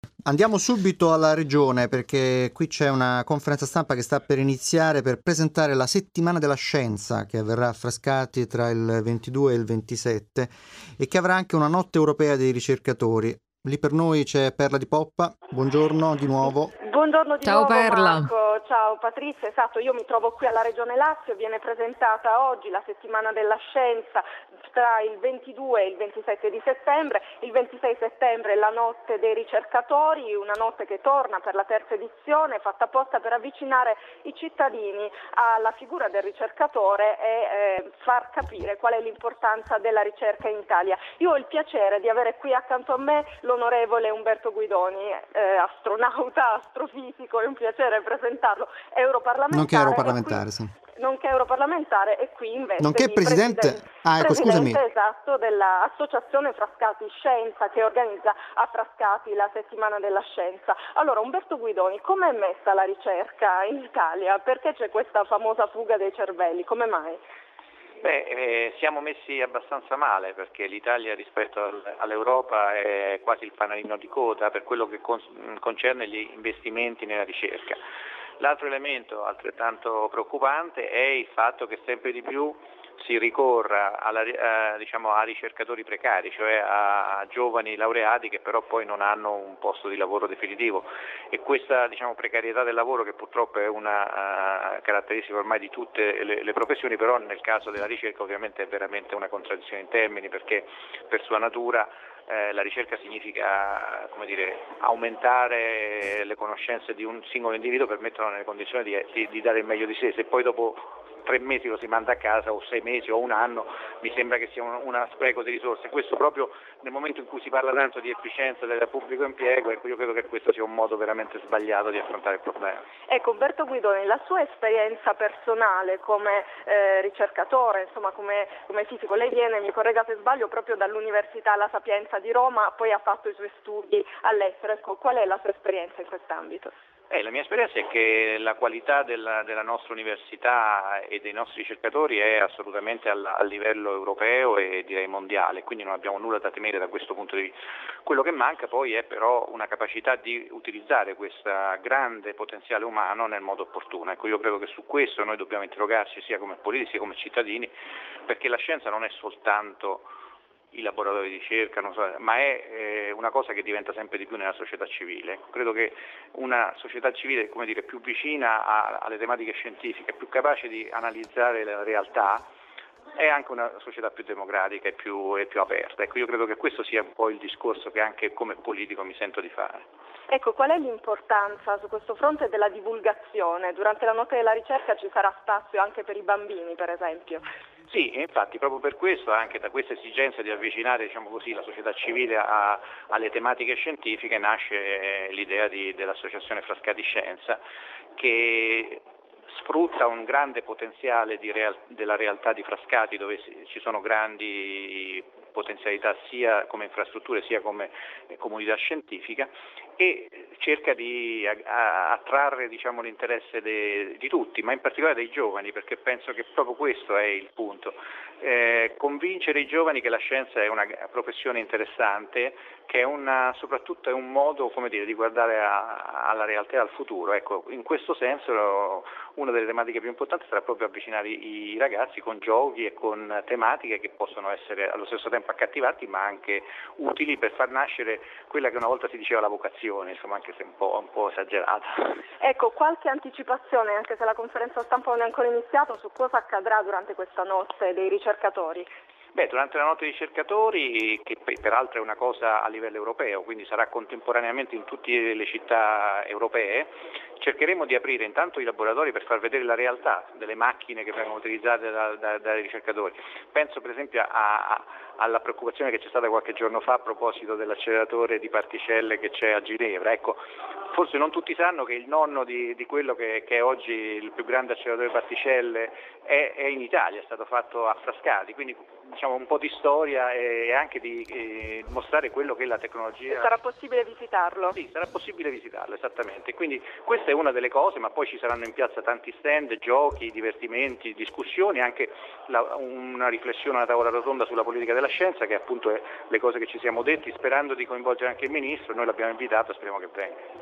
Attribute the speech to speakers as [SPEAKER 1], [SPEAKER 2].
[SPEAKER 1] Andiamo subito alla regione perché qui c'è una conferenza stampa che sta per iniziare per presentare la settimana della scienza che avverrà a Frascati tra il 22 e il 27 e che avrà anche una notte europea dei ricercatori. Lì per noi c'è Perla di Poppa, buongiorno di nuovo.
[SPEAKER 2] Buongiorno di
[SPEAKER 3] Ciao
[SPEAKER 2] nuovo
[SPEAKER 3] Perla.
[SPEAKER 2] Marco, ciao Patrizia, esatto, io mi trovo qui alla Regione Lazio, viene presentata oggi la settimana della scienza tra il 22 e il 27 di settembre, il 26 settembre è la notte dei ricercatori, una notte che torna per la terza edizione, fatta apposta per avvicinare i cittadini alla figura del ricercatore e far capire qual è l'importanza della ricerca in Italia. Io ho il piacere di avere qui accanto a me l'onorevole Umberto Guidoni, astronauta, astrofisico, è un piacere presentarlo,
[SPEAKER 1] Nonché europarlamentare, sì.
[SPEAKER 2] nonché europarlamentare e qui in veste
[SPEAKER 1] Nonché
[SPEAKER 2] di
[SPEAKER 1] presidente... Ah, ecco, scusami.
[SPEAKER 2] presidente esatto dell'Associazione Frascati Scienza che organizza a Frascati la settimana della scienza. Allora Umberto Guidoni, come è messa la ricerca in Italia? Perché c'è questa famosa fuga dei cervelli? Come mai?
[SPEAKER 4] Siamo messi abbastanza male perché l'Italia rispetto all'Europa è quasi il fanalino di coda per quello che concerne gli investimenti nella ricerca. L'altro elemento altrettanto preoccupante è il fatto che sempre di più si ricorra a ricercatori precari, cioè a giovani laureati che però poi non hanno un posto di lavoro definitivo e questa precarietà del lavoro, che purtroppo è una caratteristica ormai di tutte le professioni, però nel caso della ricerca ovviamente è veramente una contraddizione in termini, perché per sua natura la ricerca significa aumentare le conoscenze di un singolo individuo per metterlo nelle condizioni di dare il meglio di sé. Se poi dopo 3 mesi lo si manda a casa, o 6 mesi o un anno, mi sembra che sia una spreco di risorse. Questo proprio nel momento in cui si parla tanto di efficienza del pubblico impiego, ecco, io credo che questo sia un modo veramente sbagliato di affrontare il problema.
[SPEAKER 2] Ecco, Umberto Guidoni, la sua esperienza personale come ricercatore, insomma come fisico, lei viene, mi corregga se sbaglio, proprio dall'Università La Sapienza di Roma, poi ha fatto i suoi studi all'estero. Ecco, qual è la sua esperienza in quest'ambito?
[SPEAKER 4] La mia esperienza è che la qualità della nostra università e dei nostri ricercatori è assolutamente al livello europeo e direi mondiale, quindi non abbiamo nulla da temere da questo punto di vista. Quello che manca poi è però una capacità di utilizzare questo grande potenziale umano nel modo opportuno. Ecco, io credo che su questo noi dobbiamo interrogarci sia come politici sia come cittadini, perché la scienza non è soltanto i laboratori di ricerca, ma è una cosa che diventa sempre di più nella società civile. Credo che una società civile, più vicina alle tematiche scientifiche, più capace di analizzare la realtà, è anche una società più democratica e più aperta. Ecco, io credo che questo sia un po' il discorso che anche come politico mi sento di fare.
[SPEAKER 2] Ecco, qual è l'importanza su questo fronte della divulgazione? Durante la notte della ricerca ci sarà spazio anche per i bambini, per esempio.
[SPEAKER 4] Sì, infatti proprio per questo, anche da questa esigenza di avvicinare la società civile alle tematiche scientifiche, nasce l'idea dell'Associazione Frascati Scienza, che sfrutta un grande potenziale della realtà di Frascati, dove ci sono grandi potenzialità sia come infrastrutture sia come comunità scientifica, e cerca di attrarre l'interesse di tutti, ma in particolare dei giovani, perché penso che proprio questo è il punto. Convincere i giovani che la scienza è una professione interessante, che soprattutto è un modo di guardare alla realtà e al futuro. Ecco, in questo senso una delle tematiche più importanti sarà proprio avvicinare i ragazzi con giochi e con tematiche che possono essere allo stesso tempo accattivanti ma anche utili per far nascere quella che una volta si diceva la vocazione, anche se un po' esagerata.
[SPEAKER 2] Ecco, qualche anticipazione, anche se la conferenza stampa non è ancora iniziata, su cosa accadrà durante questa notte dei ricercatori?
[SPEAKER 4] Durante la notte dei ricercatori, che peraltro è una cosa a livello europeo, quindi sarà contemporaneamente in tutte le città europee, cercheremo di aprire intanto i laboratori per far vedere la realtà delle macchine che vengono utilizzate dai ricercatori. Penso per esempio alla preoccupazione che c'è stata qualche giorno fa a proposito dell'acceleratore di particelle che c'è a Ginevra. Ecco, Forse non tutti sanno che il nonno di quello che è oggi il più grande acceleratore di particelle è in Italia, è stato fatto a Frascati, quindi diciamo un po' di storia e anche di mostrare quello che è la tecnologia.
[SPEAKER 2] Sarà possibile visitarlo?
[SPEAKER 4] Sì, sarà possibile visitarlo, esattamente. Quindi questa è una delle cose, ma poi ci saranno in piazza tanti stand, giochi, divertimenti, discussioni, anche una riflessione, una tavola rotonda sulla politica della scienza, che appunto è le cose che ci siamo detti, sperando di coinvolgere anche il Ministro. Noi l'abbiamo invitato, speriamo che venga.